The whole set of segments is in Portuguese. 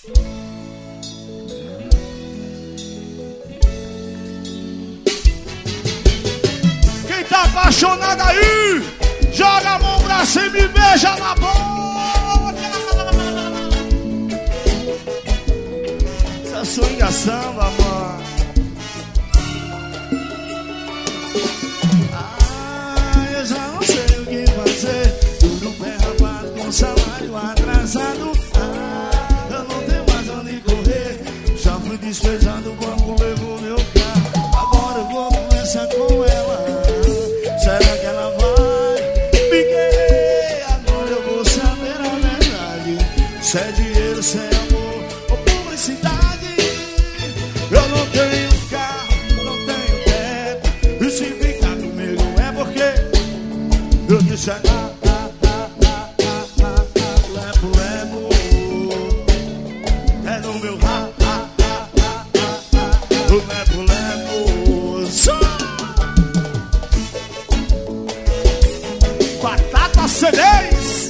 Quem tá apaixonado aí, joga a mão pra cima e beija na boca. Essa swing samba, mano. Eu já não sei o que fazer. Tudo bem rapado com salário atrasado. Eu não tenho mais onde correr. Já fui despejado, o banco levou meu carro. Agora eu vou conversar com ela. Será que ela vai me querer? Agora eu vou saber a verdade. Se é dinheiro, se é amor ou publicidade. Eu não tenho carro, não tenho teto. E se ficar comigo é porque eu disse lepo, lepo. É no meu o lepo, lepo. Só Batata C10.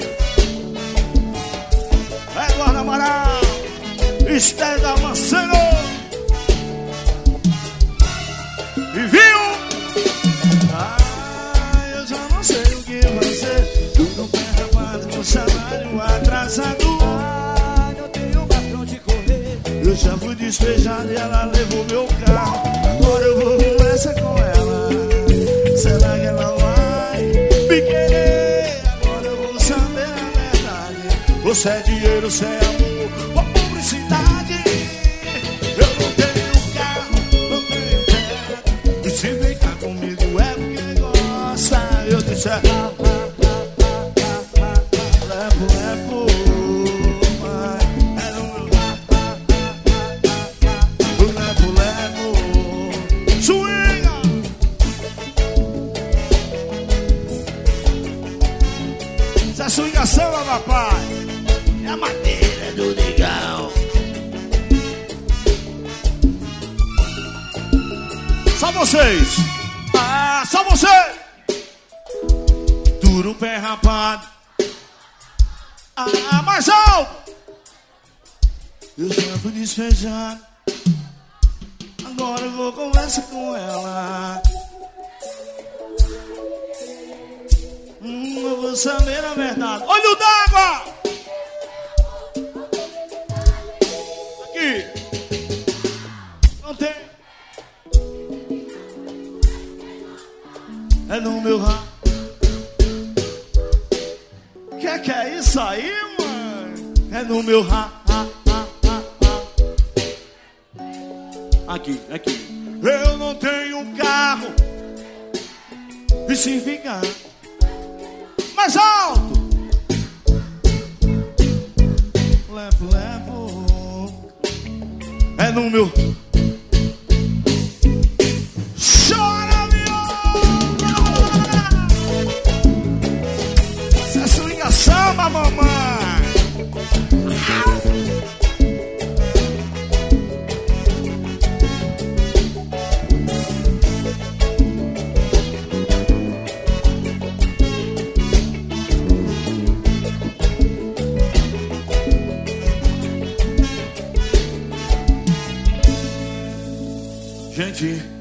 Eduardo Amaral, Esther Damasceno. E viu? Eu já não sei o que fazer. Tudo bem rapado com salário atrasado. Não tenho mais pra onde correr. Eu já fui despejado e ela levou meu carro. Agora eu vou conversar com ela. Será que ela vai me querer? Agora eu vou saber a verdade. Você é dinheiro, você é amor ou publicidade. Eu não tenho carro, não tenho teto. E se ficar comigo é porque gosta. Eu disse lepo, lepo. É no meu lepo, lepo. Swinga. Essa swingação, papai, é a madeira do negão. Só vocês. Só você. Duro pé rapado. Mais alto. Eu já fui despejado. Agora eu vou conversar com ela. Eu vou saber a verdade. Olho d'água. Aqui. Não tem. É no meu rabo. Que é isso aí, mano? É no meu rabo. Aqui, aqui. Eu não tenho carro. E se ficar mais alto. Lepo, lepo. É no meu. Chora, viola. Essa swinga samba, mamãe. Gente,